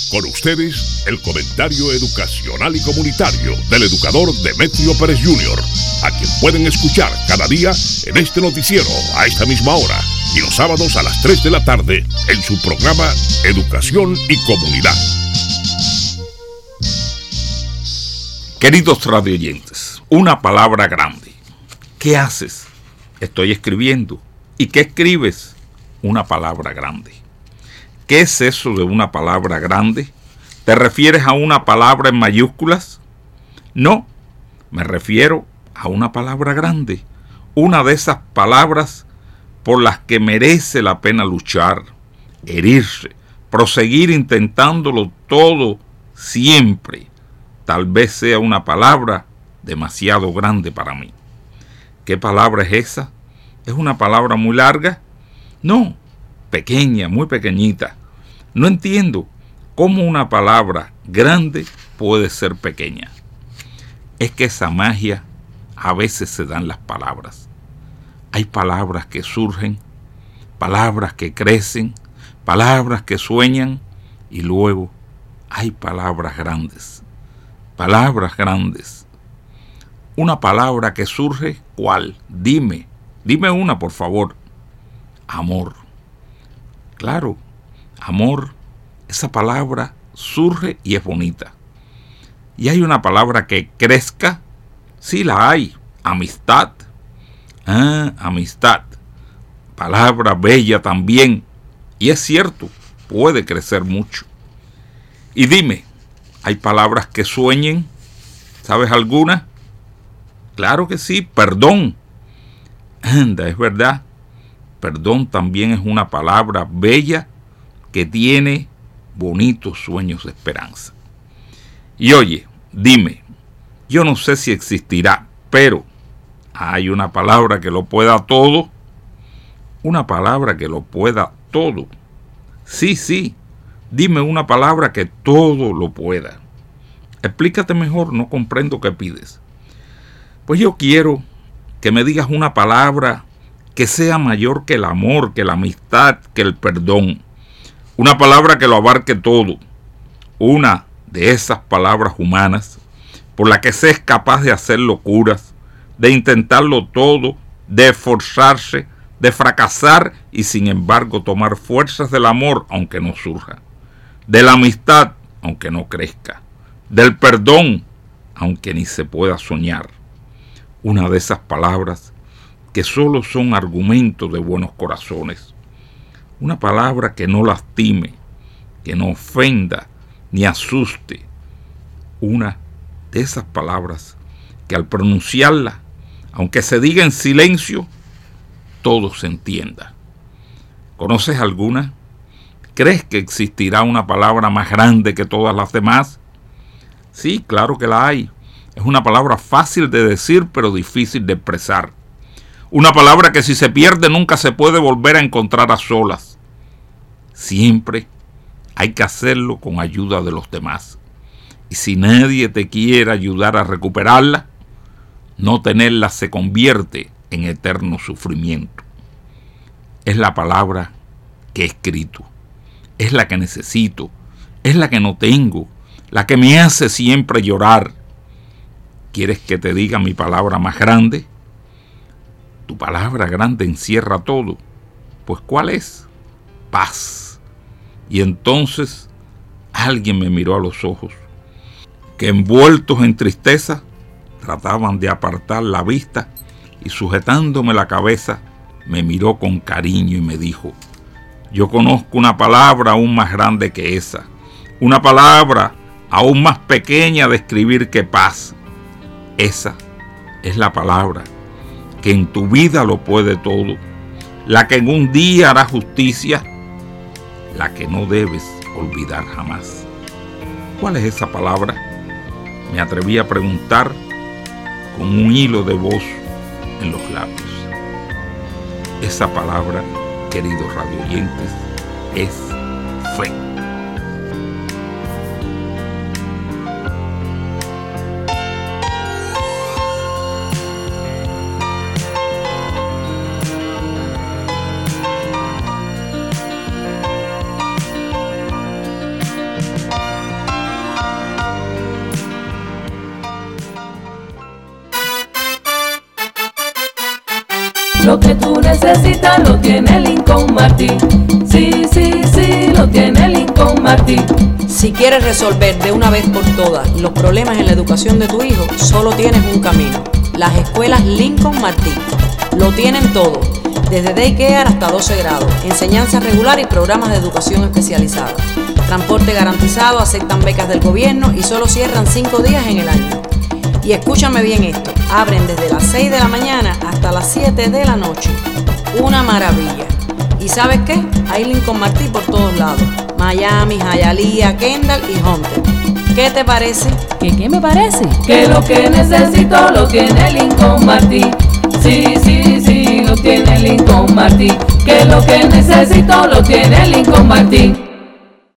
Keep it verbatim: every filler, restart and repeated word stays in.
Con ustedes, el comentario educacional y comunitario del educador Demetrio Pérez junior, a quien pueden escuchar cada día en este noticiero a esta misma hora y los sábados a las tres de la tarde en su programa Educación y Comunidad. Queridos radioyentes, una palabra grande. ¿Qué haces? Estoy escribiendo. ¿Y qué escribes? Una palabra grande. ¿Qué es eso de una palabra grande? ¿Te refieres a una palabra en mayúsculas? No, me refiero a una palabra grande. Una de esas palabras por las que merece la pena luchar, herirse, proseguir intentándolo todo siempre. Tal vez sea una palabra demasiado grande para mí. ¿Qué palabra es esa? ¿Es una palabra muy larga? No, pequeña, muy pequeñita. No entiendo cómo una palabra grande puede ser pequeña. Es que esa magia a veces se da en las palabras. Hay palabras que surgen, palabras que crecen, palabras que sueñan, y luego hay palabras grandes. Palabras grandes. Una palabra que surge, ¿cuál? Dime, dime una, por favor. Amor. Claro, amor, esa palabra surge y es bonita. Y hay una palabra que crezca, sí la hay, amistad. Ah, amistad. Palabra bella también. Y es cierto, puede crecer mucho. Y dime, ¿hay palabras que sueñen? ¿Sabes alguna? Claro que sí, perdón. Anda, es verdad. Perdón también es una palabra bella que tiene bonitos sueños de esperanza. Y oye, dime, yo no sé si existirá, pero hay una palabra que lo pueda todo. Una palabra que lo pueda todo. Sí, sí, dime una palabra que todo lo pueda. Explícate mejor, no comprendo qué pides. Pues yo quiero que me digas una palabra que sea mayor que el amor, que la amistad, que el perdón. Una palabra que lo abarque todo. Una de esas palabras humanas por la que se es capaz de hacer locuras, de intentarlo todo, de esforzarse, de fracasar y sin embargo tomar fuerzas del amor aunque no surja. De la amistad aunque no crezca. Del perdón aunque ni se pueda soñar. Una de esas palabras que solo son argumentos de buenos corazones. Una palabra que no lastime, que no ofenda, ni asuste. Una de esas palabras que al pronunciarla, aunque se diga en silencio, todo se entienda. ¿Conoces alguna? ¿Crees que existirá una palabra más grande que todas las demás? Sí, claro que la hay. Es una palabra fácil de decir, pero difícil de expresar. Una palabra que si se pierde nunca se puede volver a encontrar a solas. Siempre hay que hacerlo con ayuda de los demás. Y si nadie te quiere ayudar a recuperarla, no tenerla se convierte en eterno sufrimiento. Es la palabra que he escrito. Es la que necesito. Es la que no tengo. La que me hace siempre llorar. ¿Quieres que te diga mi palabra más grande? Tu palabra grande encierra todo. Pues ¿cuál es? Paz. Y entonces alguien me miró a los ojos, que envueltos en tristeza trataban de apartar la vista, y sujetándome la cabeza me miró con cariño y me dijo: yo conozco una palabra aún más grande que esa, una palabra aún más pequeña de escribir que paz. Esa es la palabra que en tu vida lo puede todo, la que en un día hará justicia, la que no debes olvidar jamás. ¿Cuál es esa palabra? Me atreví a preguntar con un hilo de voz en los labios. Esa palabra, queridos radioyentes, es fe. necesita lo tiene Lincoln Martin. Sí, sí, sí, lo tiene Lincoln Martin. Si quieres resolver de una vez por todas los problemas en la educación de tu hijo, solo tienes un camino: las escuelas Lincoln Martin. Lo tienen todo, desde daycare hasta doce grados, enseñanza regular y programas de educación especializada. Transporte garantizado, aceptan becas del gobierno y solo cierran cinco días en el año. Y escúchame bien esto, abren desde las seis de la mañana hasta las siete de la noche. Una maravilla. ¿Y sabes qué? Hay Lincoln Martin por todos lados: Miami, Hialeah, Kendall y Hunter. ¿Qué te parece? ¿Qué qué me parece? Que lo que necesito lo tiene Lincoln Martin. Sí, sí, sí, lo tiene Lincoln Martin. Que lo que necesito lo tiene Lincoln